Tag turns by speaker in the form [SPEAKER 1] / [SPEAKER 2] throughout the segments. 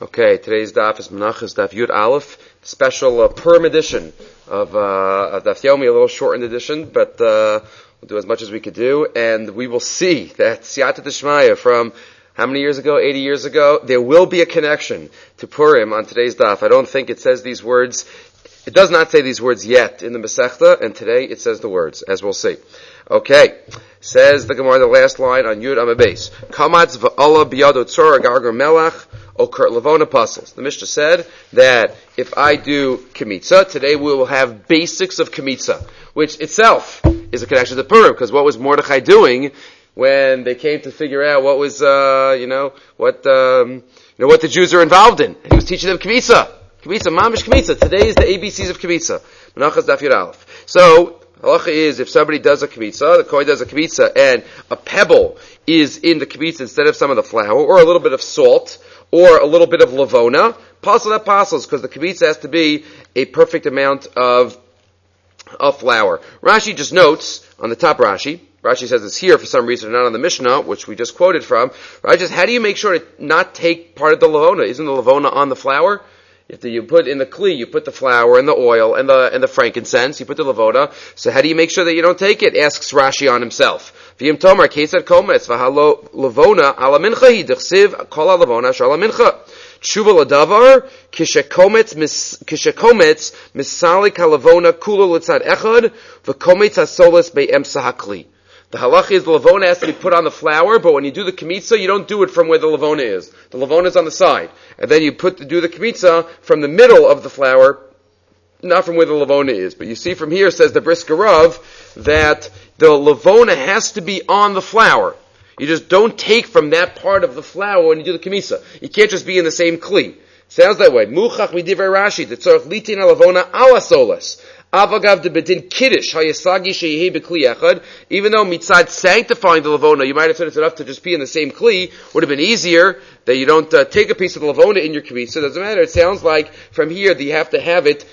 [SPEAKER 1] Okay, today's daf is Menachos Daf Yud Aleph, special Purim edition of Daf Yomi, a little shortened edition, but we'll do as much as we could do, and we will see that Siyata D'Shmaya from how many years ago? 80 years ago. There will be a connection to Purim on today's daf. I don't think it says these words. It does not say these words yet in the Masechta, and today it says the words, as we'll see. Okay, says the Gemara, the last line on Yud Amabes. Kamatz v'ala biyado tzor gargar melach okert levona puzzles. The Mishnah said that if I do Kemitza, today we will have basics of Kemitza, which itself is a connection to Purim, because what was Mordechai doing when they came to figure out what was, what the Jews are involved in? And he was teaching them Kemitza. Kemitza, mamish Kemitza. Today is the ABCs of Kemitza. Menachos Daf Yud Aleph. So, halacha is, if somebody does a Kemitza, the Kohen does a Kemitza, and a pebble is in the Kemitza instead of some of the flour, or a little bit of salt, or a little bit of Levona, pasul that passes, because the Kemitza has to be a perfect amount of flour. Rashi just notes, on the top Rashi says it's here for some reason, not on the Mishnah, which we just quoted from. Rashi says, how do you make sure to not take part of the Levona? Isn't the Levona on the flour? You put in the kli, you put the flour and the oil and the frankincense, you put the levona. So how do you make sure that you don't take it? Asks Rashi on himself. V'yim tomar kesed kometz v'halo levona ala mincha hi d'chsiv kol ha-levona shala mincha. Tshuva l'davar kishekometz misalik ha-levona kulo l'tzad echad v'kometz ha-solis be'emsa ha-kli. The halach is the levona has to be put on the flour, but when you do the kemitza, you don't do it from where the levona is. The levona is on the side. And then you do the kemitza from the middle of the flour, not from where the levona is. But you see from here, says the Brisker Rav, that the levona has to be on the flour. You just don't take from that part of the flour when you do the kemitza. You can't just be in the same kli. Sounds that way. Muchach midivrei Rashi, tzorach litin ha-levona ala solas. Avagav de bedin kiddush hayasagi sheyehi bekli echad. Even though mitzad sanctifying the levona, you might have said it's enough to just be in the same kli, would have been easier that you don't take a piece of the levona in your kemitza. Doesn't matter. It sounds like from here that you have to have it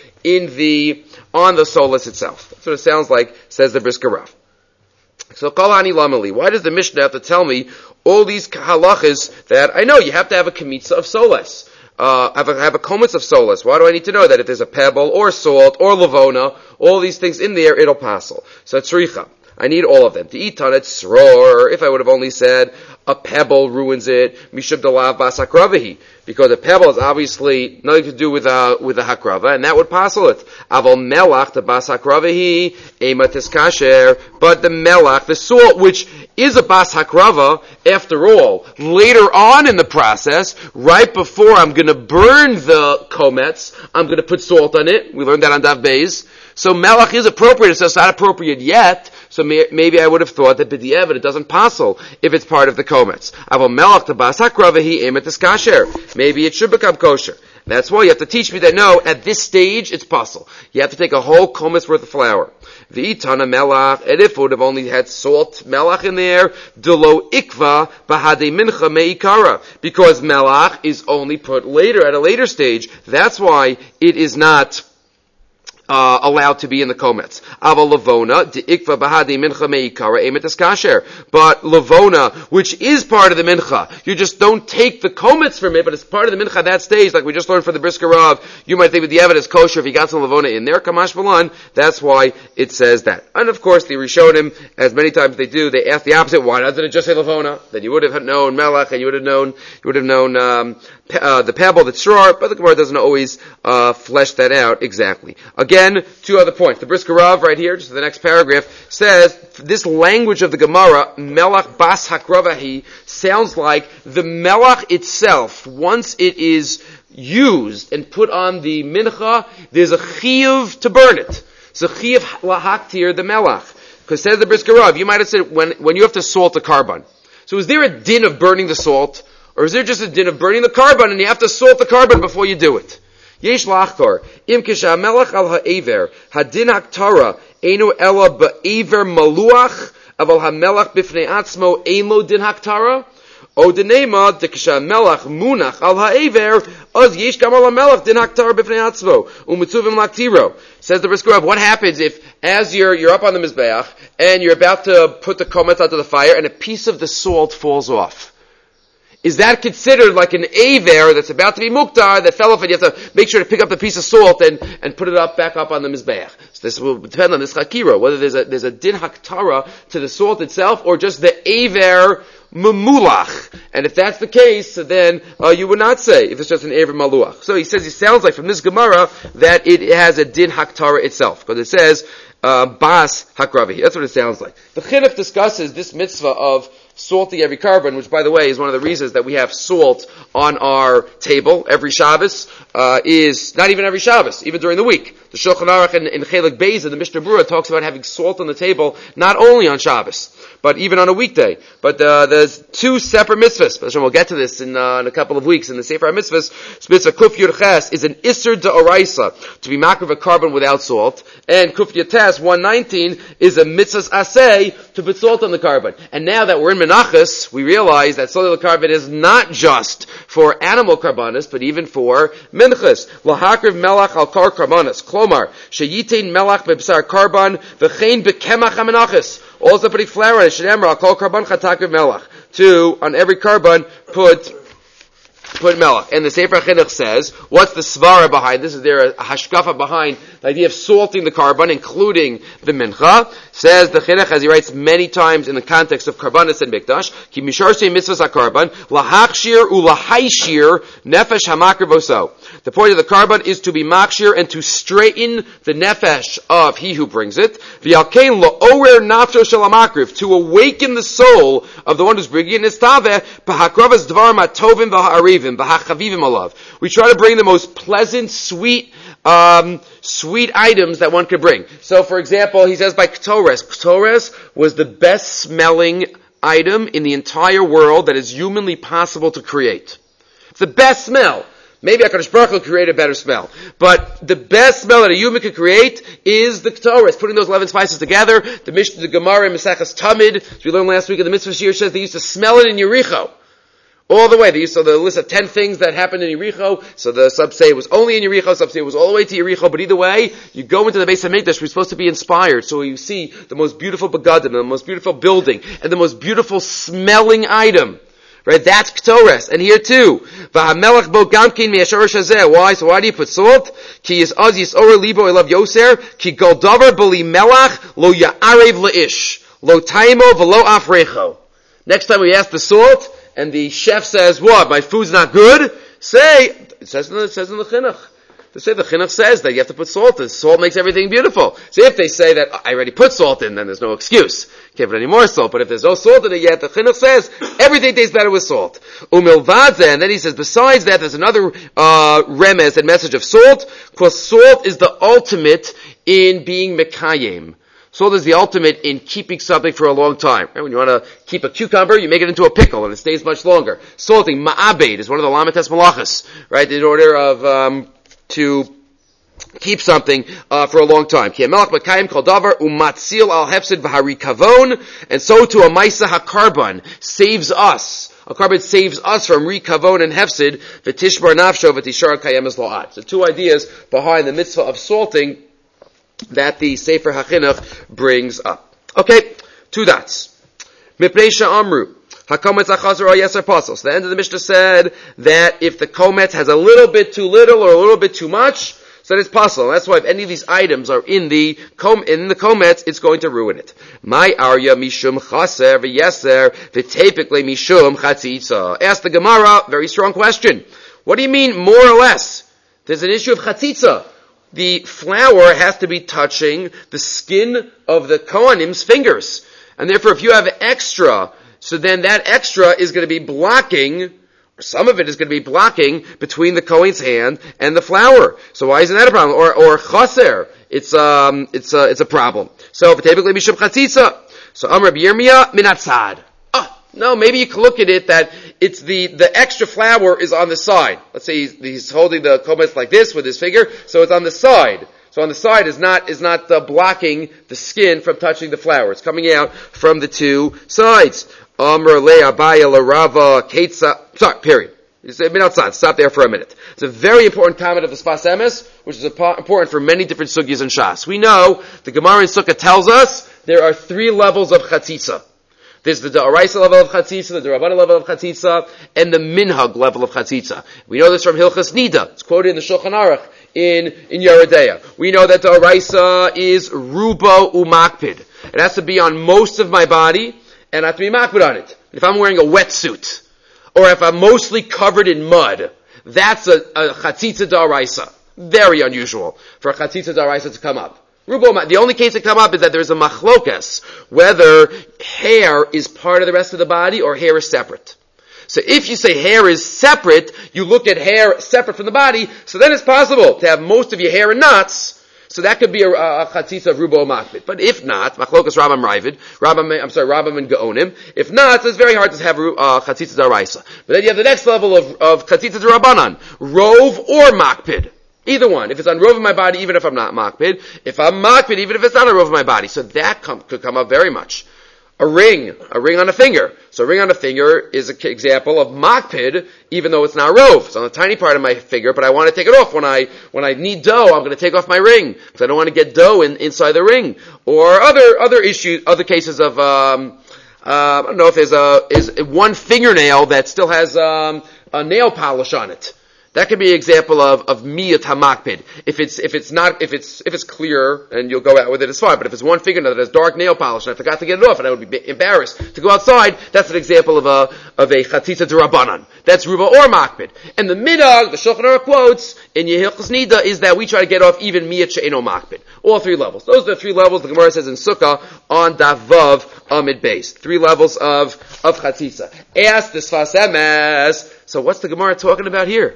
[SPEAKER 1] on the solas itself. That's what it sounds like. Says the Brisker Rav. So kalani lamali. Why does the Mishnah have to tell me all these halachas that I know you have to have a kemitza of solas? Have a kometz of solas. Why do I need to know that if there's a pebble or salt or levona, all these things in there, it'll passel. So tzricha. I need all of them. To eat on it, sror. If I would have only said a pebble ruins it, mishub delav bas hakravahi, because a pebble is obviously nothing to do with a hakrava, and that would passel it. Aval melach the bas hakravahi ematis kasher, but the melach, the salt, which is a bas hakrava, after all, later on in the process, right before I'm going to burn the kometz, I'm going to put salt on it. We learned that on Daf Beis. So melach is appropriate. So it's not appropriate yet. So maybe I would have thought that b'di'evet it doesn't passel if it's part of the kometz. Aval melach the bas hakravahi ematis kasher. Maybe it should become kosher. That's why you have to teach me that no, at this stage it's passel. You have to take a whole kometz worth of flour. V'itana melach, and if it would have only had salt melach in there, delo ikva bahade mincha meikara, because melach is only put later, at a later stage. That's why it is not allowed to be in the kometz. Aval levona deikva bahadi mincha meikara emetas kasher. But levona, which is part of the mincha, you just don't take the kometz from it, but it's part of the mincha at that stage, like we just learned from the Brisker Rav. You might think that the evidence is kosher if you got some levona in there. Kamash Balan. That's why it says that. And of course, the Rishonim, as many times they do, they ask the opposite. Why doesn't it just say levona? Then you would have known melach, and you would have known the pebble, the tzror, but the Gemara doesn't always flesh that out exactly. Again, two other points. The Brisker Rav right here, just the next paragraph, says this language of the Gemara, melach bas hakravahi, sounds like the melach itself, once it is used and put on the mincha, there's a chiyuv to burn it. It's a chiyuv lahaktir the melach. Because says the Brisker Rav, you might have said when you have to salt a carbon. So is there a din of burning the salt? Or is there just a din of burning the carbon and you have to salt the carbon before you do it? Yesh lachtor, im kisha melech al ha'ever, hadin haktara, einu ela ba'ever maluach, aval ha'melech bifnei atzmo, eino din haktara? O denema, de kisha melech munach al ha'ever, oz yesh gam al ha'melech din haktara bifnei atzmo, umitzuvim laktiro. Says the Brisker Rav, what happens if, as you're up on the Mizbeach, and you're about to put the kometz onto the fire, and a piece of the salt falls off? is that considered like an aver that's about to be muktar that fell off, and you have to make sure to pick up the piece of salt and put it back up on the mizbeach? So this will depend on this chakira, whether there's a din haktara to the salt itself or just the aver memulach. And if that's the case, then you would not say if it's just an aver maluach. So he says it sounds like from this Gemara that it has a din haktara itself, because it says bas hakravi. That's what it sounds like. The Chinuch discusses this mitzvah of salting every carbon, which, by the way, is one of the reasons that we have salt on our table every Shabbos, is not even every Shabbos, even during the week. The Shulchan Aruch in Chelik Beis, the Mishnah Berurah, talks about having salt on the table not only on Shabbos, but even on a weekday. But there's two separate mitzvahs. We'll get to this in a couple of weeks in the Sefer HaMitzvahs. Mitzvah Kuf Yud Ches is an Isser D'Oraisa, to be makriv a carbon without salt, and Kuf Yud Tes 119 is a Mitzvahs Aseh to put salt on the carbon. And now that we're in Menachos, we realize that salt on the carbon is not just for animal carbonas, but even for minchas. Lahakriv melach al kar carbonas. Klomar, sheyitain melach bebsar carbon, v'chein bekemach ha-menachos. Also putting flour on it. Shenemra al kol carbon chatakriv melach. Two, on every carbon, put melach. And the Sefer HaChinuch says, what's the svara behind this? Is there a hashkafa behind the idea of salting the carbon, including the mincha? Says the Chinuch, as he writes many times in the context of karbanis and mikdash, ki mishar shei mitzvahs hakarban, lahakshir ulahaishir nefesh hamakriv oso. The point of the carbon is to be makshir and to straighten the nefesh of he who brings it. V'yalkein lo'orer nafsho shel hamakriv, to awaken the soul of the one who's bringing it. Nistaveh b'hakravas dvar matovim v'ha'arivim v'hachavivim alav. We try to bring the most pleasant, sweet items that one could bring. So, for example, he says by Ktores. Ktores was the best smelling item in the entire world that is humanly possible to create. It's the best smell. Maybe HaKadosh Baruch Hu created a better smell. But the best smell that a human could create is the Ktores, putting those 11 spices together. The Gemara in Maseches Tamid, as we learned last week in the Mitzvah Shir, says they used to smell it in Yericho. All the way. They used to the list of 10 things that happened in Yericho. So the some say it was only in Yericho, some say it was all the way to Yericho. But either way, you go into the Beis HaMikdash, we're supposed to be inspired. So you see the most beautiful begadim, the most beautiful building, and the most beautiful smelling item. Right? That's Ktores. And here too. V'hamelach bo gamkin mi'asharash hazeh. Why? So why do you put salt? Ki is az yis'ora libo I love yoser. Ki gol davar b'li melach lo ya'arev le'ish. Lo taimo v'lo afrecho. Next time we ask the salt, and the chef says, what, my food's not good? Say, it says in the Chinuch. The Chinuch says that you have to put salt in. Salt makes everything beautiful. So if they say that, I already put salt in, then there's no excuse. Can't put any more salt. But if there's no salt in it yet, the Chinuch says, everything tastes better with salt. Umilvadze, and then he says, besides that, there's another remez and message of salt, because salt is the ultimate in being mekayim. Salt is the ultimate in keeping something for a long time. Right? When you want to keep a cucumber, you make it into a pickle and it stays much longer. Salting, ma'abed, is one of the lamites malachas, right? In order of, to keep something, for a long time. Ki hamelach b'kayim kol davar umatzil al hefsid v'harikavon, and so to a maisa hakarban saves us. A carbon saves us from rikavon and hefsid, v'tishbar nafsho v'tishar kayem es lo'at. So two ideas behind the mitzvah of salting that the Sefer HaChinuch brings up. Okay, 2 dots. Mipnei she'amru, hakometz achazor al yeser pasol. So the end of the Mishnah said that if the kometz has a little bit too little or a little bit too much, so that it's possible. That's why if any of these items are in the kometz, it's going to ruin it. My arya mishum chaser v'yeser v'tepikle mishum chatzitza. Ask the Gemara, very strong question. What do you mean more or less? There's an issue of chatzitza. The flour has to be touching the skin of the Kohanim's fingers. And therefore, if you have extra, so then that extra is going to be blocking, or some of it is going to be blocking between the Kohen's hand and the flour. So why isn't that a problem? Or chaser, it's a problem. So, typically, mishum chatzitza. So, Rabbi Yirmiyah minatzad. No, maybe you can look at it that it's the extra flour is on the side. Let's say he's holding the kometz like this with his finger, so it's on the side. So on the side is not blocking the skin from touching the flour. It's coming out from the two sides. Amr le Abaya le Rava Ketza. Sorry, period. You say outside. Stop there for a minute. It's a very important comment of the Sfas Emes, which is important for many different sugyas and shas. We know the Gemara in Sukkah tells us there are 3 levels of chatzitza. There's the D'Oraisa level of Chatzitza, the D'Rabbanan level of Chatzitza, and the Minhag level of Chatzitza. We know this from Hilchas Nida. It's quoted in the Shulchan Aruch in Yeridea. We know that D'Oraisa is Rubo Umakpid. It has to be on most of my body, and I have to be makpid on it. If I'm wearing a wetsuit, or if I'm mostly covered in mud, that's a Chatzitza D'Oraisa. Very unusual for a Chatzitza D'Oraisa to come up. The only case that come up is that there's a machlokas, whether hair is part of the rest of the body or hair is separate. So if you say hair is separate, you look at hair separate from the body, so then it's possible to have most of your hair in knots, so that could be a chatzitza of rubo makbid. But if not, machlokas Rambam Ravid, Rambam and Gaonim, if not, it's very hard to have chatzitza d'oraisa. But then you have the next level of chatzitza d'Rabbanan, rove or makbid. Either one. If it's on rove of my body, even if I'm not makbid. If I'm makbid, even if it's not on rove of my body. So that could come up very much. A ring on a finger. So a ring on a finger is an example of makpid, even though it's not rove. It's on a tiny part of my finger, but I want to take it off. When I need dough, I'm going to take off my ring, because I don't want to get dough inside the ring. Or other issues, other cases of, I don't know if is one fingernail that still has, a nail polish on it. That could be an example of miyat hamakpid. If it's clear and you'll go out with it, it's fine. But if it's one fingernail that has dark nail polish and I forgot to get it off and I would be embarrassed to go outside, that's an example of a chatzitza d'Rabbanan. That's ruba or makpid. And the midag, the Shulchan Aruch quotes in Yehilchos Nida, is that we try to get off even miyat she'eno makpid. All three levels. Those are the three levels the Gemara says in Sukkah on Davav Amid Beis. 3 levels of chatzitza. Ask the Sfas Emes. So what's the Gemara talking about here?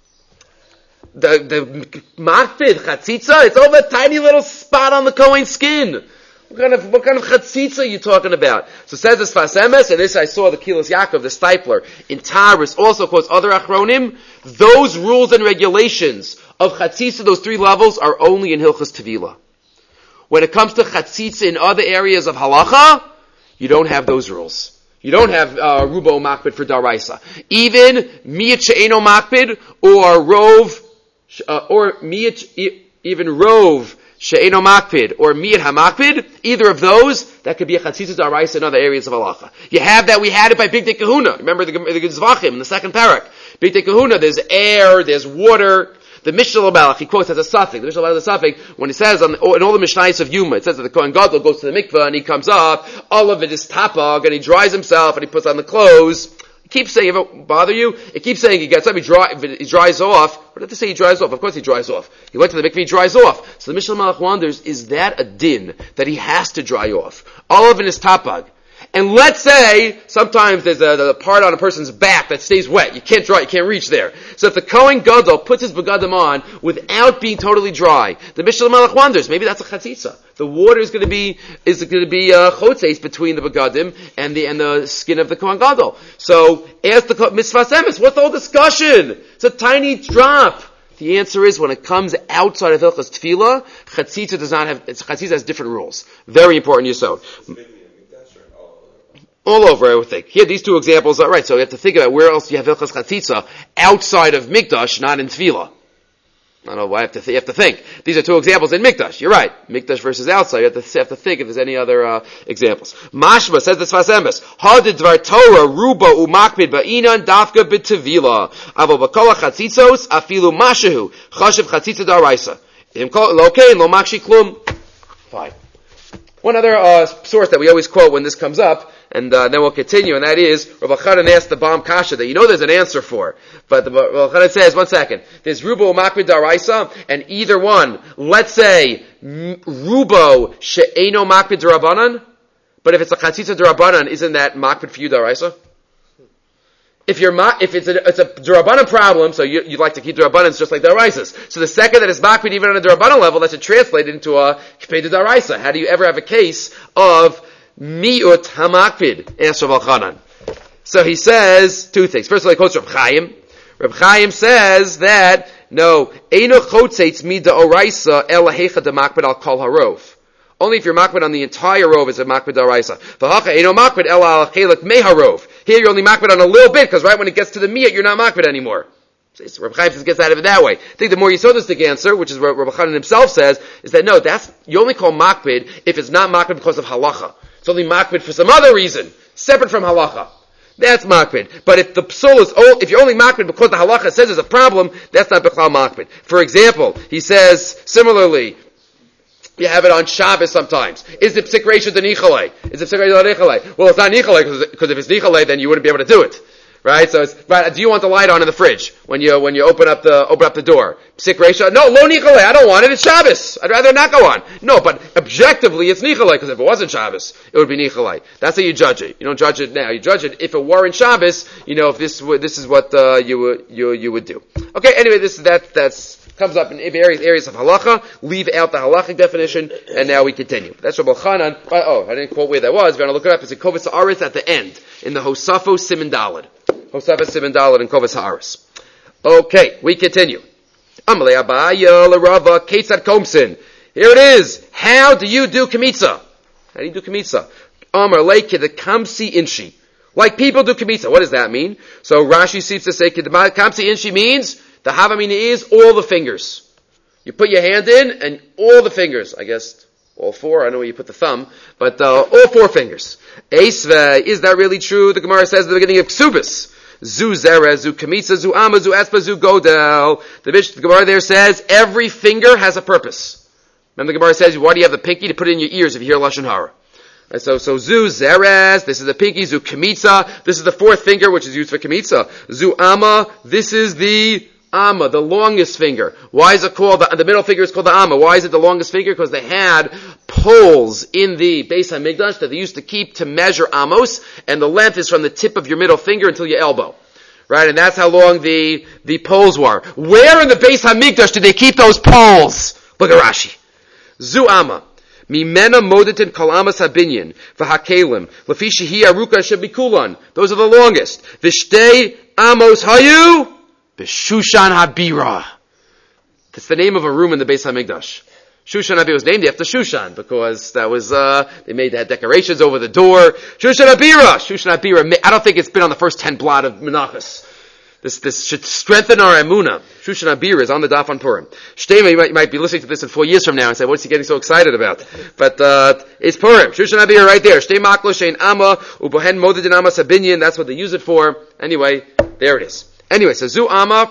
[SPEAKER 1] The makpid chatzitza, it's over a tiny little spot on the Kohen's skin. What kind of chatzitza are you talking about? So says this Sfas Emes, and this I saw the Kilas Yaakov, the Stipler, in Taurus, also quotes other Achronim. Those rules and regulations of chatzitza, those 3 levels, are only in Hilchas Tevila. When it comes to chatzitza in other areas of halacha, you don't have those rules. You don't have rubo makpid for daraisa. Even miyat she'eno makpid or rove, or miyat, even rove she'eno makpid or miyat hamakpid, either of those, that could be a chatzitza daraisa in other areas of halacha. You have that, we had it by Bigdei Kahuna. Remember the Zvachim in the second parak. Bigdei Kahuna, there's air, there's water. The Mishnah Malach, he quotes as a suffix. The Mishnah Malach is a suffix when he says in all the Mishnayos of Yuma, it says that the Kohen Gadol goes to the mikveh and he comes up, all of it is tapag, and he dries himself and he puts on the clothes. It keeps saying, if it bother you, it keeps saying he gets up, he dries off. What did they say he dries off? Of course he dries off. He went to the mikveh, he dries off. So the Mishnah Malach wonders, is that a din that he has to dry off? All of it is tapag. And let's say, sometimes there's a part on a person's back that stays wet. You can't dry, you can't reach there. So if the Kohen Gadol puts his begadim on without being totally dry, the Mishnah Malach wonders, maybe that's a chatzitza. The water is going to be chotzeis between the begadim and the skin of the Kohen Gadol. So, ask the Sfas Emes, what's the whole discussion? It's a tiny drop. The answer is, when it comes outside of Hilchas Tefillah, chatzitza has different rules. Very important yesod. All over, I would think. Here, these 2 examples are right. So you have to think about where else you have Hilchas Chatzitza outside of Mikdash, not in Tefillah. I don't know why you have to think. These are 2 examples in Mikdash. You're right. Mikdash versus outside. You have to think if there's any other examples. Mashma says the Sfas Emes. Hadid dvar Torah ruba umakpid ba'inan dafka b'tevila. Avo b'kol ha'chatzitzos afilu mashehu chashiv chatzitza daraisa. Im kol lokein lo makshi klum. Fine. One other source that we always quote when this comes up, and then we'll continue, and that is, Rav Elchanan asked the Bam Kasha that there's an answer for. But Rav Elchanan says, one second, there's Rubo Makbid Daraisa, and either one, let's say, Rubo She'eno Makbid Darabanan, but if it's a Chatzitza Darabanan, isn't that Makbid for you Daraisa? If it's a Darabanan problem, so you'd like to keep Darabanans just like Daraisas. So the second that is Makbid even on a Darabanan level, that should translate into a Kpei Daraisa. How do you ever have a case of Mi'ut hamakpid? Asked Rav Elchanan. So he says 2 things. First of all, he quotes Reb Chaim. Reb Chaim says that, no, Eino chotzeitz mida oraisa ela hecha de makpid al kol harov. Only if you're makpid on the entire rov is a makpid oraisa. V'hacha eino makpid ela al chelik meharov. Here you're only makpid on a little bit, because right when it gets to the miyat, you're not makpid anymore. So Reb Chaim gets out of it that way. I think the more yisodistic answer, which is what Reb Chanan himself says, is that no, you only call makpid if it's not makpid because of halacha. It's only makbid for some other reason. separate from halacha. That's makbid. But if the psul is if you're only makbid because the halacha says there's a problem, that's not b'chlal makbid. For example, he says similarly, you have it on Shabbos sometimes. Is it psik reisha de nichalei? Is it psik reisha de nichalei? Well, it's not nichalei because if it's nichalei, then you wouldn't be able to do it. Right? So it's, right, do you want the light on in the fridge when you open up the door? Psik reisha? No, lo nichalei. I don't want it. It's Shabbos. I'd rather not go on. No, but objectively it's nichalei because if it wasn't Shabbos, it would be nichalei. That's how you judge it. You don't judge it now. You judge it if it were in Shabbos. If this is what you would do. Okay. Anyway, that's comes up in various areas of halacha. Leave out the halachic definition, and now we continue. That's Rabbi Chanan. Oh, I didn't quote where that was. We're going to look it up. It's in Kovas Haaretz at the end in the Hosafo Siman Daled. Hosafo Siman Daled in Kovas Haaretz. Okay, we continue. Amalei Abaya l'Rava Ketzad Komsin. Here it is. How do you do kmitza? How do you do kmitza? Amar leike the kamsi inshi. Like people do kmitza. What does that mean? So Rashi seems to say kamsi inshi means the havamina is all the fingers. You put your hand in and all the fingers. I guess all four. I know where you put the thumb, but all four fingers. Eisve, is that really true? The Gemara says at the beginning of Ksubis. Zu zerez, zu kamitza, zu amma, zu espa, zu godel. The Gemara there says every finger has a purpose. Remember the Gemara says, why do you have the pinky? To put it in your ears if you hear Lashon Hara. And so zu zerez, this is the pinky, zu kamitza, this is the fourth finger which is used for kamitza. Zu amma, this is the Amma, the longest finger. Why is it called, the middle finger is called the Amma? Why is it the longest finger? Because they had poles in the Beis HaMikdash that they used to keep to measure Amos, and the length is from the tip of your middle finger until your elbow. Right? And that's how long the poles were. Where in the Beis HaMikdash did they keep those poles? Look at Rashi. Zu Amma. Mimena modetin kol amas habinyan v'hakelim lefi shehi aruka shebikulan. Those are the longest. V'shtei amos hayu Shushan Habira. That's the name of a room in the Beis HaMikdash. Shushan Habira was named after Shushan because that was they had decorations over the door. Shushan Habira. I don't think it's been on the first 10 blot of Menachos. This should strengthen our emunah. Shushan Habira is on the Daf on Purim. Shtema, you might be listening to this in 4 years from now and say, what's he getting so excited about? But it's Purim. Shushan Habira right there. Shtema aklo shein amma ubohen modedin amma sabinyan. That's what they use it for. Anyway, there it is. Anyway, so Zu Amma,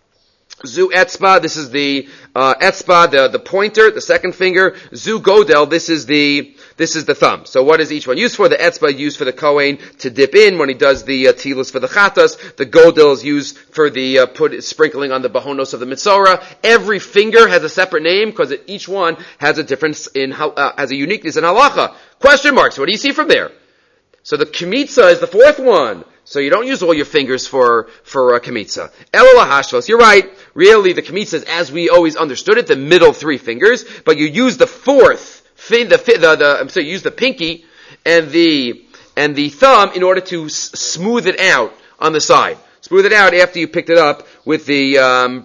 [SPEAKER 1] Zu Etzba, this is the Etzba, the pointer, the second finger. Zu Godel, this is the thumb. So what is each one used for? The Etzba used for the Kohen to dip in when he does the Tilus for the Chatas. The Godel is used for the sprinkling on the Bahonos of the Mitzorah. Every finger has a separate name because each one has a difference has a uniqueness in halacha. Question marks. What do you see from there? So the Kmitza is the fourth one. So you don't use all your fingers for kamitza. Elul hashvos. You're right. Really, the kamitza is as we always understood it, the middle three fingers. But you use the fourth, you use the pinky and the thumb in order to smooth it out on the side. Smooth it out after you picked it up with the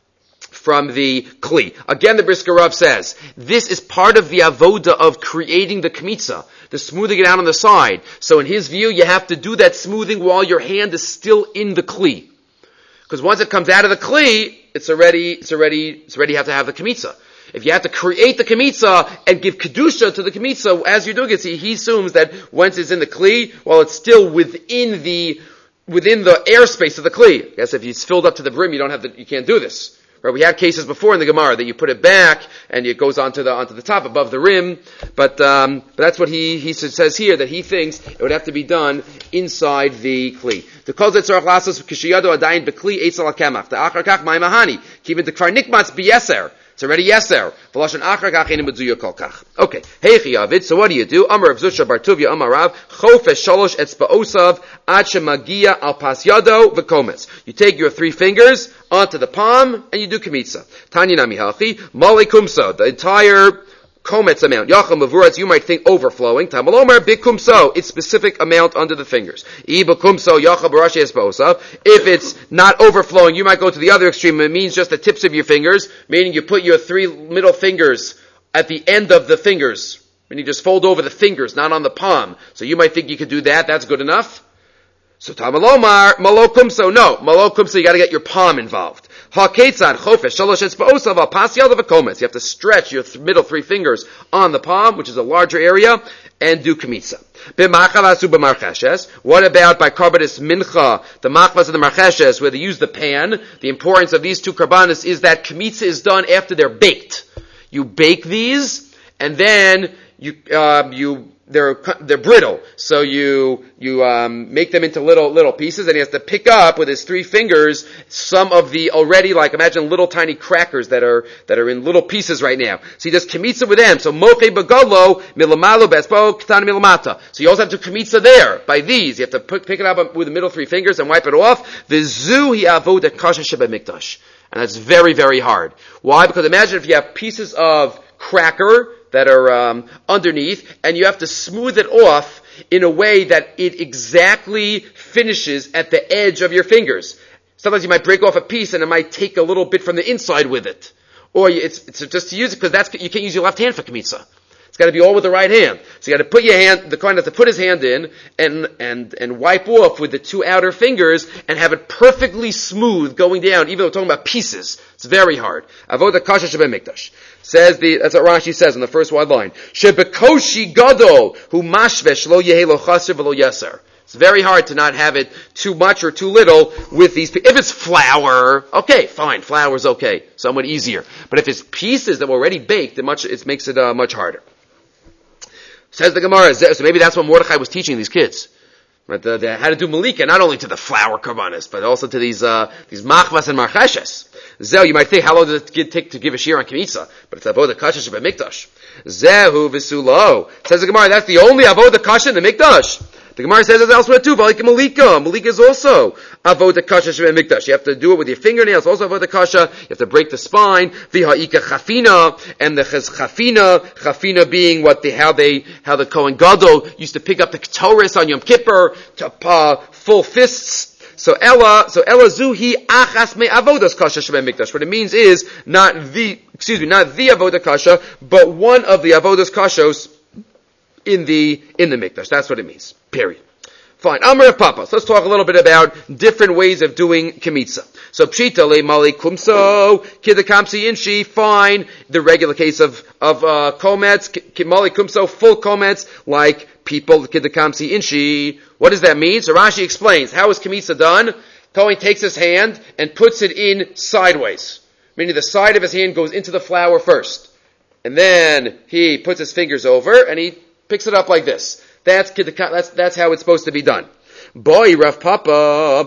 [SPEAKER 1] from the kli. Again, the Brisker Rav says this is part of the avoda of creating the kmitza, the smoothing it out on the side. So in his view, you have to do that smoothing while your hand is still in the kli, because once it comes out of the kli, it's already you have to have the kmitza. If you have to create the kmitza and give kedusha to the kmitza as you're doing it, see, he assumes that once it's in the kli, while it's still within the airspace of the kli. Yes, if it's filled up to the brim, you can't do this. Right, we had cases before in the Gemara that you put it back and it goes onto the top above the rim, but that's what he says here, that he thinks it would have to be done inside the kli. The kol zetzarach lasos kishiyado adayin bekli eitzel hakemach. The achar kach ma'im ahani. Keep it the kvar nikmatz biyeser. It's already yeser. V'lashon achar kach enim medzuya kol kach. Okay. Heichi Yavid. So what do you do? Amar Rav Zusha bar Tuvia Amar Rav chofesh shalosh etzba'osav ad shemagia al pas yado v'kometz. You take your 3 fingers onto the palm and you do kmitza. Tanya nami halchi malei kumsa. The entire kometz amount. Yacham avuratz, you might think overflowing. Tamalomar big kumso. It's specific amount under the fingers. Iba kumso yacham barashi esposav. If it's not overflowing, you might go to the other extreme. It means just the tips of your fingers, meaning you put your 3 middle fingers at the end of the fingers. And you just fold over the fingers, not on the palm. So you might think you could do that. That's good enough. So tamalomar malo kumso. No, malo kumso. You got to get your palm involved. Ha-ketzad chofesh shalosh etzba'osav al pas yadav v'kometz. You have to stretch your middle 3 fingers on the palm, which is a larger area, and do Kemitza. What about by Karbanis Mincha, the Machvas and the Marcheshes, where they use the pan? The importance of these two Karbanis is that Kemitza is done after they're baked. You bake these, and then they're brittle, so you make them into little pieces, and he has to pick up with his 3 fingers some of the already, like, imagine little tiny crackers that are in little pieces right now. So he does kemitza with them. So moche begadlo milamalo bespo katan milamata. So you also have to kemitza there by these. You have to pick it up with the middle 3 fingers and wipe it off. V'zu hi avoda kasha shebemikdash, and that's very, very hard. Why? Because imagine if you have pieces of cracker that are underneath, and you have to smooth it off in a way that it exactly finishes at the edge of your fingers. Sometimes you might break off a piece, and it might take a little bit from the inside with it. Or it's just to use it, because you can't use your left hand for kemitza. It's got to be all with the right hand. So you got to put your hand, the kohen has to put his hand in and wipe off with the 2 outer fingers and have it perfectly smooth going down, even though we're talking about pieces. It's very hard. Avoda kasha shebemikdash. That's what Rashi says in the first wide line. Shebekoshi gadol hu mashvesh lo yehe lo chaser v'lo yeser. It's very hard to not have it too much or too little with these. If it's flour, okay, fine, flour's okay, somewhat easier. But if it's pieces that were already baked, it makes it much harder. Says the Gemara, so maybe that's what Mordechai was teaching these kids. Right? How to do malika, not only to the flour karbanis, but also to these machvas and marcheshes. Zehu, you might think, how long does it take to give a shir on kemitza? But it's avoda kasha shebemikdash. Zehu v'sulo. Says the Gemara, that's the only avoda kasha in the mikdash. The Gemara says it elsewhere too. Malika. Malika is also avoda kasha shebemikdash. You have to do it with your fingernails. Also avoda kasha. You have to break the spine. V'ha'ika chafina, and the chafina. Chafina being how the Kohen Gadol used to pick up the Ketores on Yom Kippur to full fists. So Ella zuhi achas me avodas kasha shebemikdash. What it means is not the avoda kasha, but one of the avodas kashos in the mikdash. That's what it means. Period. Fine. Amar Papa. So let's talk a little bit about different ways of doing kemitza. So pshita le mali kumso kidakamsi inshi. Fine. The regular case of komets, mali kumso, full komets, like people kidakamsi inshi. What does that mean? So Rashi explains how is kemitza done. Kohen takes his hand and puts it in sideways, meaning the side of his hand goes into the flour first, and then he puts his fingers over and he picks it up like this. That's how it's supposed to be done. Boy, Rav Papa,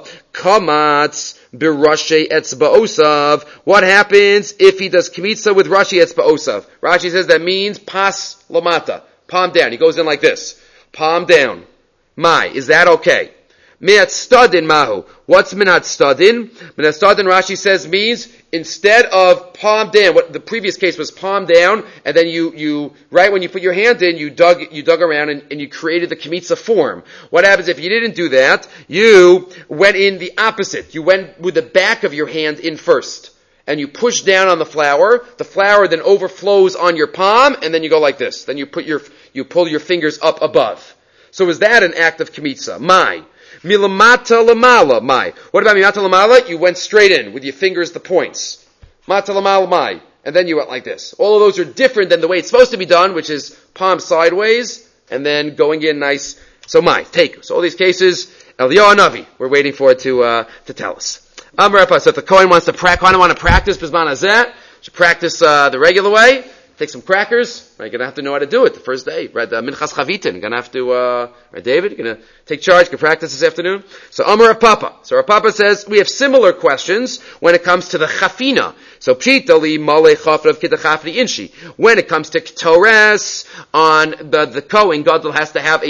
[SPEAKER 1] kamatz b'rashi etzba'osav. What happens if he does kemitza with rashi etzba'osav? Rashi says that means pas lamata, palm down. He goes in like this, palm down. Mai, is that okay? Minat stadin mahu. What's minat stadin? Minat stadin, Rashi says, means instead of palm down, what the previous case was palm down, and then you right when you put your hand in, you dug around and you created the kemitza form. What happens if you didn't do that? You went in the opposite. You went with the back of your hand in first, and you push down on the flour. The flour then overflows on your palm, and then you go like this. Then you pull your fingers up above. So is that an act of kemitza? Mai. Milamata lamala, mai. What about milamata lamala? You went straight in with your fingers, the points. Mata lamala, mai. And then you went like this. All of those are different than the way it's supposed to be done, which is palm sideways, and then going in nice. So mai, take. So all these cases, Eliyahu Navi, we're waiting for it to tell us. So if the Kohen wants to practice Bizman Hazeh, should practice the regular way. Take some crackers. Right, you're going to have to know how to do it the first day. Right, Minchas Chavitin. You're going to have to, right, David, you're going to take charge, you can practice this afternoon. So Amar Papa. So Rav Papa says, we have similar questions when it comes to the Chafina. So Pshita li Malei Chafrav Kita Chafni Inshi. When it comes to Ketores, on the Kohen, Gadol has to have a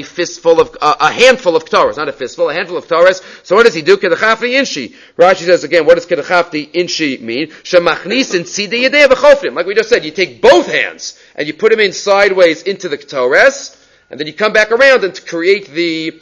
[SPEAKER 1] handful of Ketores, not a fistful, a handful of Ketores. So what does he do? Kita Chafni Inshi. Rashi says again, what does Kita Chafni Inshi mean? Shemachnis in Tzidei Yedei V'chofrim. Like we just said, you take both hands and you put them in sideways into the Ketores, and then you come back around and to create the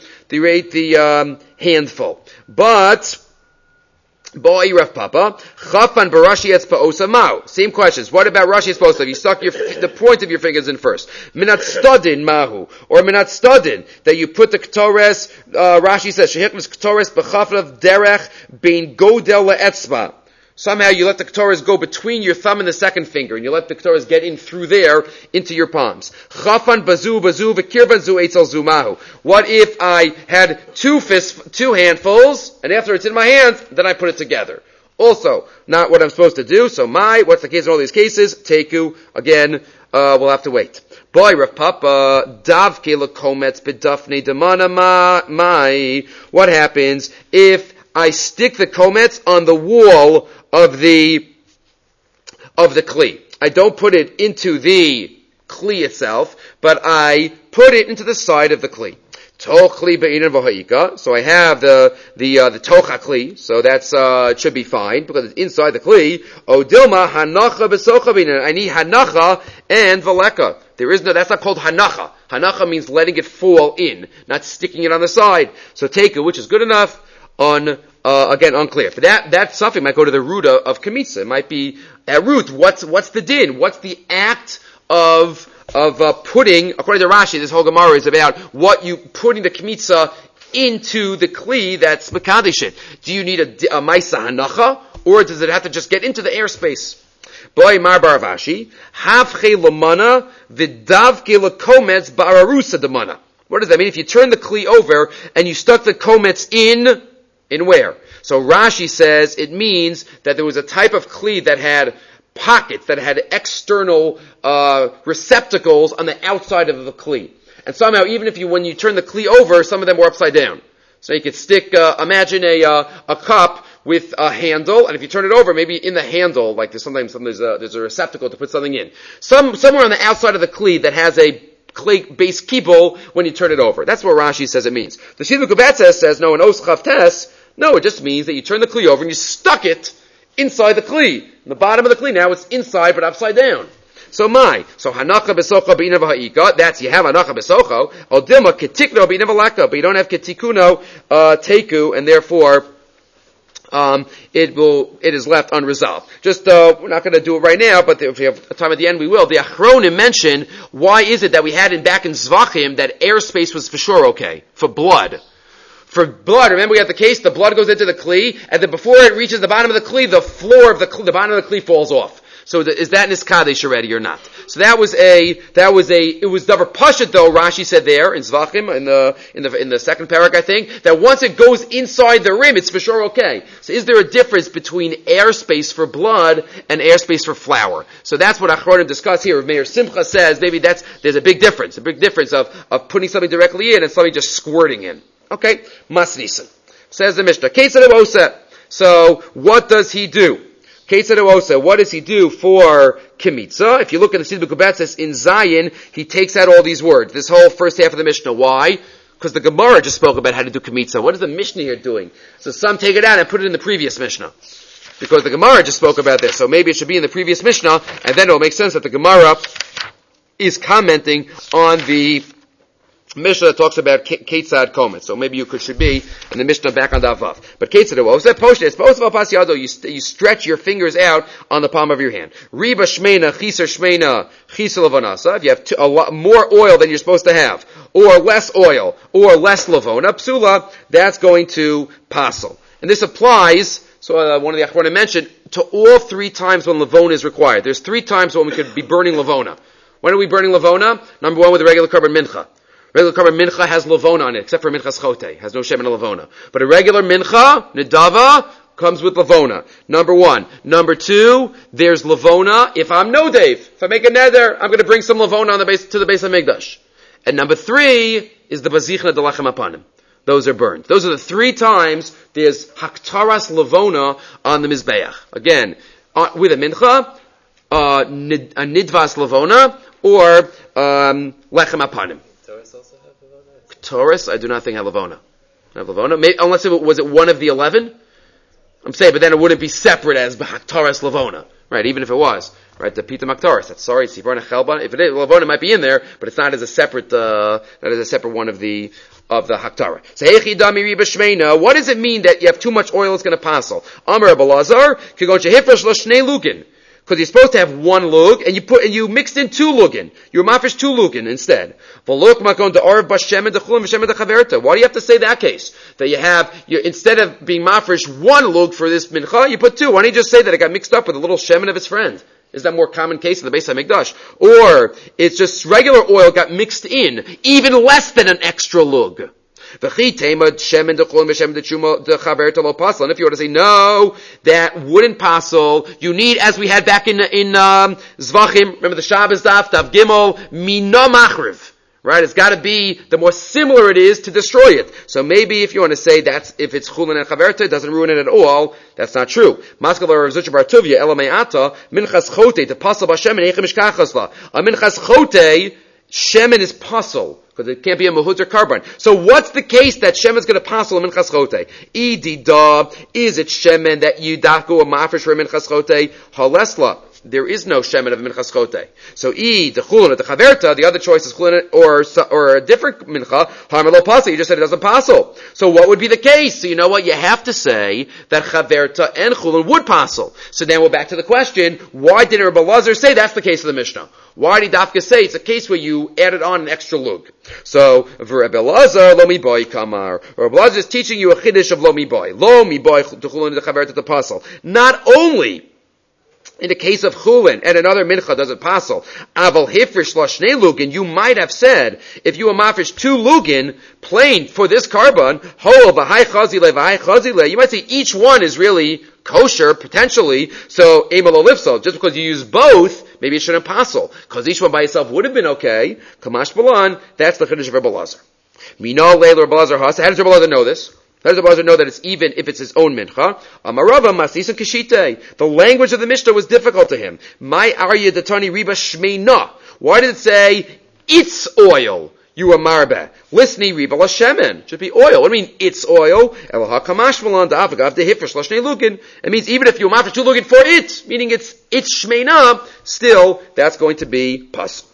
[SPEAKER 1] handful. But Boy, Rav Papa, Chafan barashi etzba'osa mau. Same questions. What about rashi etzba'osa? You stuck the point of your fingers in first. Minat stadin mahu, or minat stadin, that you put the ketores. Rashi says shehikmas ketores b'chafrav derech bein godel le'etzba. Somehow you let the Ketores go between your thumb and the second finger, and you let the Ketores get in through there into your palms. Chafan bazu bazu v'kirban zu eitzel zumahu. What if I had two handfuls, and after it's in my hands, then I put it together? Also, not what I'm supposed to do. So what's the case in all these cases? Teku, again, we'll have to wait. Boy, Rav Papa, davke lekometz bedafne demana mai. What happens if I stick the kometz on the wall of the kli? I don't put it into the kli itself, but I put it into the side of the kli. Tochli be'inan v'ha'ika. So I have the tocha kli, so that's it should be fine because it's inside the kli. O dilma hanacha b'socha be'inan. I need hanacha and valeka. That's not called hanacha. Hanacha means letting it fall in, not sticking it on the side. So teku, which is good enough. Again, unclear. For that suffix might go to the root of kamitza. It might be a root. What's the din? What's the act of putting, according to Rashi, this whole Gemara is about putting the kamitza into the kli that's mekadesh. Do you need a maisa hanacha, or does it have to just get into the airspace? Boy mar baravashi, havche lamana v'davke lekometz ba'arusa demana. What does that mean? If you turn the kli over and you stuck the kometz in where? So Rashi says it means that there was a type of kli that had pockets, that had external receptacles on the outside of the kli. And somehow, even when you turn the kli over, some of them were upside down. So you could stick, imagine a cup with a handle, and if you turn it over, maybe in the handle, like there's a receptacle to put something in. Somewhere on the outside of the kli that has a clay base kibble when you turn it over. That's what Rashi says it means. The Shidduch Kubatzes says, no, in Os Chavtes, no, it just means that you turn the kli over and you stuck it inside the kli. In the bottom of the kli, now it's inside but upside down. So hanacha besocha be'ina v'ha'ika, that's, you have hanacha besocho, o dilma ketikno be'ina v'laka, but you don't have ketikuno, teku, and therefore, it is left unresolved. Just, we're not going to do it right now, but if we have time at the end, we will. The Achronim mention, why is it that we had back in Zvachim that airspace was for sure okay? For blood. For blood, remember we have the case, the blood goes into the kli, and then before it reaches the bottom of the kli, the floor of the bottom of the kli falls off. So is that niskadesh already or not? So it was davar pashut though, Rashi said there in Zvachim, in the second parak, I think, that once it goes inside the rim, it's for sure okay. So is there a difference between airspace for blood and airspace for flour? So that's what Achronim discuss here. Meir Simcha says maybe there's a big difference of putting something directly in and something just squirting in. Okay? Masnisan. Says the Mishnah. So what does he do? What does he do for Kemitza? If you look at the Siddur Kubatzes in Zion, he takes out all these words. This whole first half of the Mishnah. Why? Because the Gemara just spoke about how to do Kemitza. What is the Mishnah here doing? So some take it out and put it in the previous Mishnah. Because the Gemara just spoke about this. So maybe it should be in the previous Mishnah, and then it will make sense that the Gemara is commenting on the Mishnah that talks about Ketzad Komet. So maybe should be in the Mishnah back on Davav. But Ketzad, what was that posted? It's both of Apasiado. You stretch your fingers out on the palm of your hand. Riba Shmeina, Chiser Shmeina, Chisel Lavanasa. If you have a lot more oil than you're supposed to have, or less oil, or less Lavona, Psula, that's going to Pasel. And this applies, so one of the Achronim mentioned, to all 3 times when Lavona is required. There's 3 times when we could be burning Lavona. When are we burning Lavona? Number 1 with the regular carbon mincha. Regular carbon mincha has lavona on it, except for minchas chote, has no shemen lavona. But a regular mincha, nedava, comes with lavona. Number 1. Number 2, there's lavona. If I'm nodev, if I make a neder, I'm going to bring some lavona to the base of Mikdash. And number 3 is the bazichna delachem apanim. Those are burned. Those are the 3 times there's haktaras lavona on the mizbeach. Again, with a mincha, a nidvas lavona, or lechem apanim. Taurus, I do not think have Lavona. Have Lavona? Maybe, unless was it one of the 11? I'm saying, but then it wouldn't be separate as Taurus Lavona. Right, even if it was. Right, the Pita Maktaris. That's sorry, it's Sivarna Chelban. If it is, Lavona might be in there, but it's not as a separate, one of the Haktara. So, Hechi Dami Riba Shmeina, what does it mean that you have too much oil, it's going to passel? Amar Abelazar, Kigon Shehifresh Lo Shnei Lugin. Because you're supposed to have one lug, and you mixed in two lugin. You mafresh two lugin instead. Why do you have to say that case? That instead of being mafresh one lug for this mincha, you put two. Why don't you just say that it got mixed up with a little shemen of his friend? Is that more common case in the Beis HaMikdash? Or it's just regular oil got mixed in, even less than an extra lug. And if you want to say no, that wouldn't passel, you need, as we had back in Zvachim, remember the Shabbos daf Gimel, Mina Machriv. Right? It's gotta be, the more similar it is to destroy it. So maybe if you want to say that's, if it's Chulin and Chaverta, it doesn't ruin it at all, that's not true. Maskavar Rav Zucha Bar Tuvia, Elameata, Minchas Chote, to passel Bashem and Eichem Ishkachasla. A Minchas Chote, Shemen is passel. Because it can't be a mahut or carbon. So what's the case that shemen is going to passel a minchas chote? Idida, is it shemen that you daku a mafresh for a minchas chote? Halesla, there is no shemen of a minchas chote. So the chulin, the chaverta, the other choice is chulin or a different mincha, harmelo passel. You just said it doesn't passel. So what would be the case? So you know what? You have to say that chaverta and chulin would passel. So then we're back to the question, why didn't Rabbi Lazar say that's the case of the Mishnah? Why did Dafka say it's a case where you added on an extra lug? So, for Rabbi Elazar, lo mi boy kamar. Rabbi Elazar is teaching you a chiddush of lo mi boy. Lo mi boy d'chulin d'chaverta to passel. Not only in the case of chulin and another mincha does it passel, aval hifrish shnei lugin, you might have said, if you mafresh two lugin, plain for this carbon, hol v'hai chazile, you might say each one is really kosher, potentially, so emal olifso, just because you use both, maybe it shouldn't passel, because each one by itself would have been okay. Kamash balan, that's the chiddush of Rabbi Elazar. Mino leil Rabbi Elazar has. How does Rabbi Elazar know this? How does Rabbi Elazar know that it's even if it's his own mincha? Amarava masis kishite. The language of the Mishnah was difficult to him. My arya datani riba shmeina. Why did it say it's oil? You are marbe. Listni riba la shemen. Should be oil. What do you mean it's oil? Elaha kamash malan da'avagav dehifresh la shnei lugin. It means even if you mafresh two lugin for it, meaning it's shmeina, still that's going to be pas.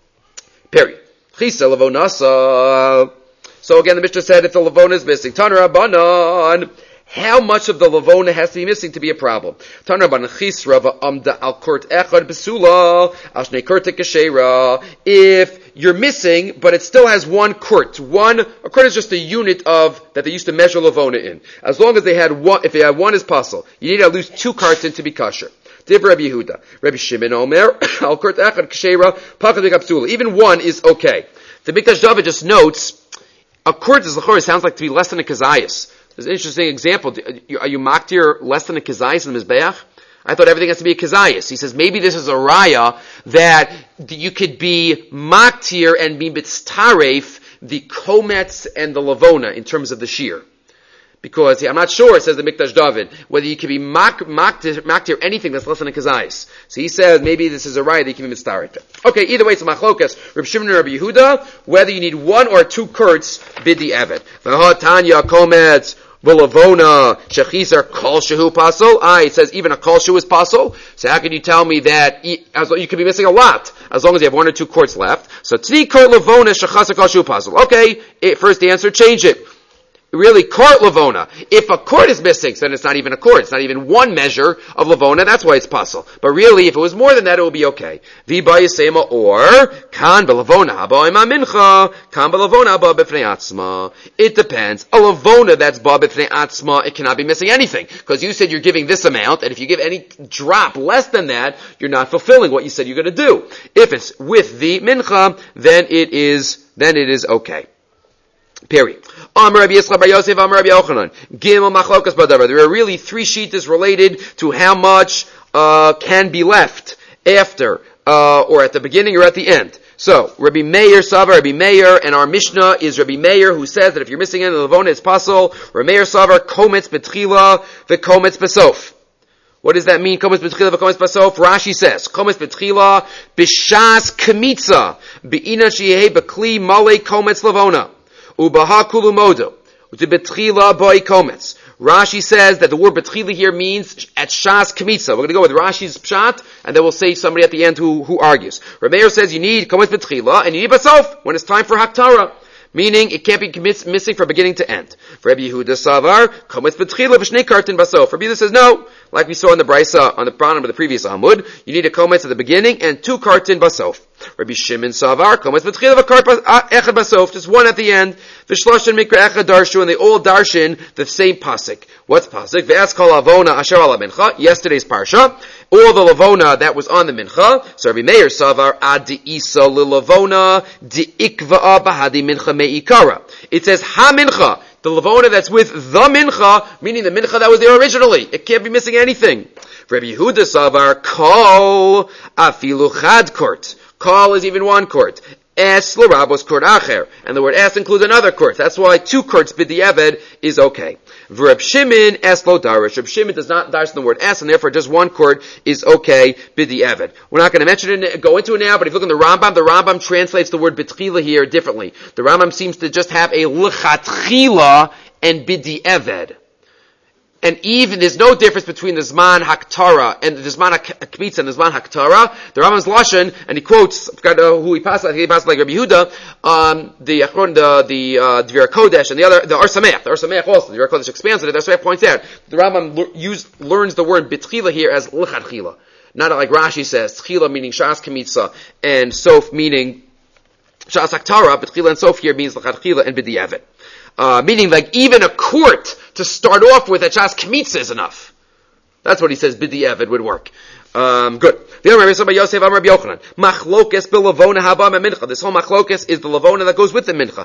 [SPEAKER 1] Period. Chisa lavonasa. So again, the Mishnah said if the lavona is missing, Tanur Rabbanan, how much of the lavona has to be missing to be a problem? Tanur Rabbanan chisra va'amda al kurt echad besula al shnei kurta kashera. If you're missing, but it still has one kurt. A kurt is just a unit of that they used to measure lavona in. As long as they had one, if they had one is passel, you need at least two karts in to be kosher. Div Rabbi Yehuda, Rabbi Shimon Omer al kurt echad kashera pachad v'kapsula. Even one is okay. The Mikdash David just notes. A kurt is l'chorah sounds like to be less than a kazayas. There's an interesting example. Are you maktir less than a kazayas in the mizbeach? I thought everything has to be a kazayas. He says maybe this is a raya that you could be maktir and be mitztaref the komets and the lavona in terms of the shear. Because I'm not sure, it says the Mikdash David, whether you can be maktir anything that's less than a kazayis. So he says maybe this is a raya that you can be mitztaref. Okay, either way, it's a machlokas. Reb Shimon and Rabbi Yehuda, whether you need one or two kurts, bidi evet. V'ha tanya komets v'lavona shechizar kol shehu pasol. It says even a kol shehu is pasol. So how can you tell me that you could be missing a lot as long as you have one or two kurts left? So tni kort lavona shechazar kol shehu pasol. Okay, first the answer, change it. Really, kort lavona. If a kort is missing, then it's not even a kort. It's not even one measure of lavona. That's why it's puzzle. But really, if it was more than that, it will be okay. V'ba yisema or kan belavona haba ima mincha kan belavona haba b'fnei atzma. It depends. A lavona that's ba b'fnei atzma, it cannot be missing anything because you said you're giving this amount, and if you give any drop less than that, you're not fulfilling what you said you're going to do. If it's with the mincha, then it is okay. Period. There are really three shittas related to how much can be left after or at the beginning or at the end. So Rabbi Meir Savar, Rabbi Meir, and our Mishnah is Rabbi Meir who says that if you're missing any of the lavona, it's possible. Rabbi Meir Savar kometz betchila v'kometz besof. What does that mean? Kometz betchila v'kometz besof. Rashi says kometz betchila b'shas kemitza be'ina sheyeh b'kli malei kometz lavona. Ubaha kulumodo. Betchila boy kometz. Rashi says that the word betchila here means at shas kemitza. We're going to go with Rashi's pshat, and then we'll say somebody at the end who argues. Rameir says you need kometz betchila, and you need basof when it's time for haktara. Meaning, it can't be missing from beginning to end. Rabbi Yehuda Savar, Kometz B'tchila V'shnei Kartin Basof. Rabbi Yehuda says, no, like we saw in the Brisa, on the bottom of the previous Amud, you need a Kometz at the beginning and 2 Kartin Basof. Rabbi Shimon Savar, Kometz B'tchila V'kart Echad Basof, just 1 at the end. V'shloshen Mikra Echad Darshu, and they all darshan the same pasuk. What's pasuk? Ve'as kol avona asher ala mincha, yesterday's parsha. All the lavona that was on the mincha. So Rabbi Meir Savar, ad isa lilavona, di ikva'a bahadi mincha me'ikara. It says ha mincha, the lavona that's with the mincha, meaning the mincha that was there originally. It can't be missing anything. Rabbi Yehuda Savar, kol afilu chad kort. Kol is even 1 court. Es l'rabos kort acher. And the word es includes another court. That's why 2 courts b'di'eved is okay. V'Reb Shimon es lo darish. Reb Shimon does not darish the word es, and therefore just 1 court is okay b'di'eved. We're not going to mention it, go into it now, but if you look in the Rambam translates the word b'tchila here differently. The Rambam seems to just have a l'chatchila and b'di'eved. And even, there's no difference between the Zman Haktara and the Zman Kmitza and the Zman Haktara. The Rambam's Lashon, and he quotes, I forgot who he passed, I think he passed like Rabbi Yehuda, the Dvir Kodesh, and the Or Sameach. The Or Sameach also, the Dvir Kodesh expands on it. The Or Sameach points out, the Rambam learns the word B'tchila here as L'chadchila. Not like Rashi says, Tchila meaning Shas Kmitza, and Sof meaning Shas Haktara, B'tchila and Sof here means L'chadchila and B'di'eved. Meaning like even a court to start off with at Shas Kmitza is enough. That's what he says, B'di'eved would work. Good. This whole machlokes is the lavona that goes with the mincha.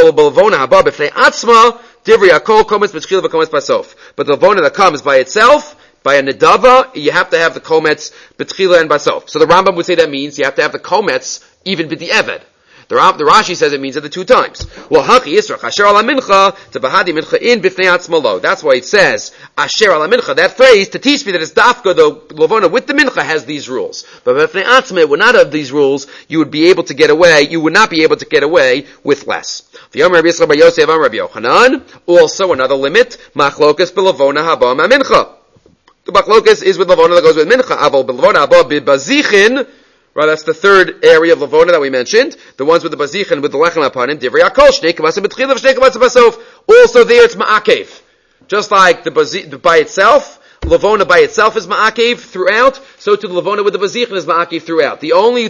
[SPEAKER 1] But the lavona that comes by itself, by a nedava, you have to have the kometz b'tchila and basof. So the Rambam would say that means you have to have the kometz even b'di'eved. The Rashi says it means it the 2 times. Well, hachi yisrach asher ala mincha to bahadi mincha in b'fnei atzmalo. That's why it says asher ala mincha. That phrase to teach me that it's dafka, the lavona with the mincha has these rules. But b'fnei atzma would not have these rules. You would be able to get away. You would not be able to get away with less. The Rabbi Yisrael bar Yosef Rabbi Yochanan. Also another limit. Machlokas b'lavona haba ma'mincha. The machlokas is with lavona that goes with mincha. Aval b'lavona haba b'bazichin. Right, that's the 3rd area of Lavona that we mentioned. The ones with the Bazichin, with the Lechem upon him. Divrei Akol, Shnei Kavasim B'tchila, Shnei Kavasim Basof. Also there it's Ma'akev. Just like the by itself, Lavona by itself is Ma'akev throughout, so to the Lavona with the Bazichin is Ma'akev throughout. The only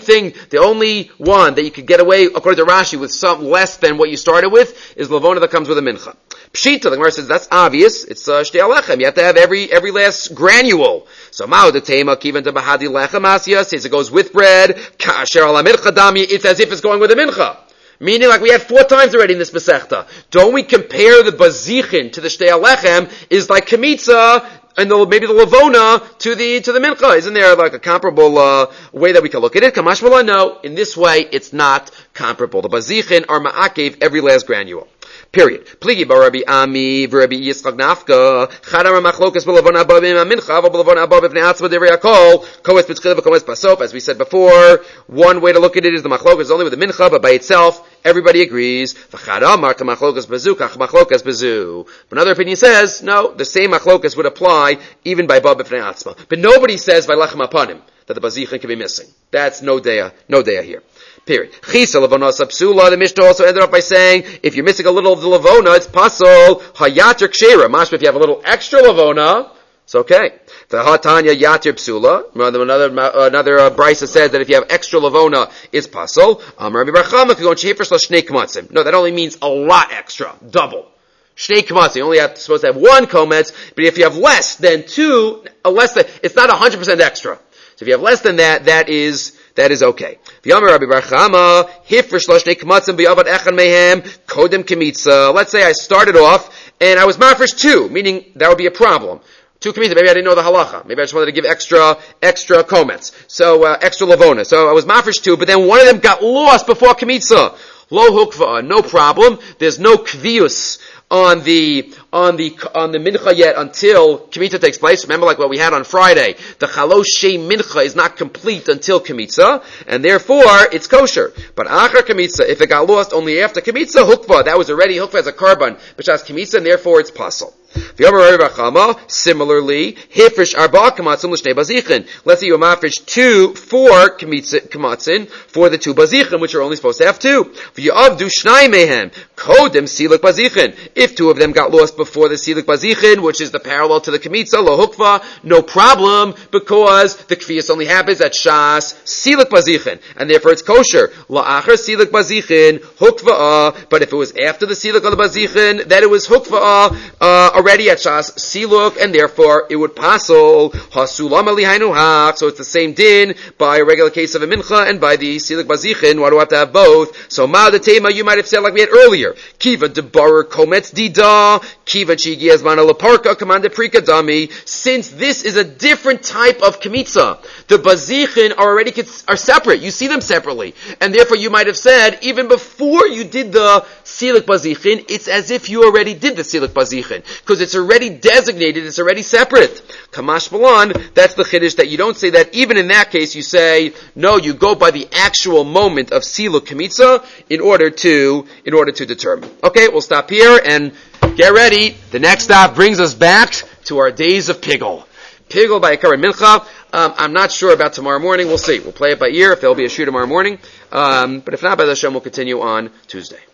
[SPEAKER 1] one that you could get away, according to Rashi, with some less than what you started with, is Lavona that comes with a Mincha. Pshita, the Gemara says, that's obvious. It's Shtei Alechem. You have to have every last granule. So Mao the Tema, Kivan to Bahadi Lechem Asya, says it goes with bread. Kasher ala Mincha Dami, it's as if it's going with a Mincha. Meaning, like we had 4 times already in this Masechta. Don't we compare the Bazichin to the Shtei Alechem, is like Kmitza, and maybe the Lavona to the Mincha. Isn't there like a comparable way that we can look at it? Kamash Mala, no. In this way, it's not comparable. The Bazichin are Ma'akev every last granule. Period. Pligi bar Rabbi Ami v'Rabbi Yitzchak Nafka Chadar Machlokas b'Lavona Abba b'Mincha v'Lavona Abba b'Fnei Atzma Divrei Akol Kometz B'Tchila v'Kometz Basof. As we said before, one way to look at it is the Machlokas is only with the Mincha, but by itself everybody agrees. V'Chadar Marka Machlokas B'Zu Kach Machlokas B'Zu. Another opinion says no, the same Machlokas would apply even by Abba b'Fnei Atzma. But nobody says by Lechem Apanim that the Bazichin can be missing. That's no daya here. Period. Chisa Lavona Sapsula, the Mishnah also ended up by saying, if you're missing a little of the Lavona, it's pasol, Hayatir Kshera. Mashma, if you have a little extra Lavona, it's okay. The Hatanya Yatir Psula. Another Brisa says that if you have extra Lavona, it's pasol. Rabbi Barchama could go and Shefer Shnei Kmatzim. No, that only means a lot extra. Double. Shnei Kmatzim. You only supposed to have 1 kometz, but if you have less than 2, it's not 100% extra. So if you have less than that, that is okay. Let's say I started off and I was mafresh 2, meaning that would be a problem. 2 kmitza, maybe I didn't know the halacha. Maybe I just wanted to give extra komets. So, extra lavona. So I was mafresh 2, but then one of them got lost before kmitza. Lo hukva, no problem. There's no kvius on the mincha yet until Kemitza takes place. Remember, like what we had on Friday, the chalosh shei mincha is not complete until Kemitza, and therefore it's kosher. But achar Kemitza, if it got lost only after Kemitza, hukva, that was already hukva as a korban, but as Kemitza, and therefore it's pasul. Similarly, hifrish arba kamatzim l'shnei bazichin. Let's say you mafresh 4 kamatzin for the 2 bazichin, which are only supposed to have 2. V'yavdu shnai mehem kodem silik bazichin. If 2 of them got lost before the silik bazichin, which is the parallel to the kamitza, lo hukva, no problem, because the kfiyas only happens at shas silik bazichin, and therefore it's kosher. La'achar silik bazichin hukva. But if it was after the silik of the bazichin, then it was hukva already at shas siluk, and therefore it would passel hasulam alihainu hak. So it's the same din by a regular case of a mincha and by the silik bazichin. Why do I have to have both? So ma the tema you might have said like we had earlier. Kiva debarer kometz dida kiva chigi azmana laparka commanda prika dami. Since this is a different type of kamitza, the bazichin are separate. You see them separately, and therefore you might have said even before you did the silik bazichin, it's as if you already did the silik bazichin, because it's already designated, it's already separate. Kamash Balan, that's the chiddush that you don't say that. Even in that case, you say, no, you go by the actual moment of siluk kamitza in order to determine. Okay, we'll stop here and get ready. The next stop brings us back to our days of Pigel. Pigel by Ikar and Mincha. I'm not sure about tomorrow morning. We'll see. We'll play it by ear if there'll be a shoe tomorrow morning. But if not, by the Hashem, we'll continue on Tuesday.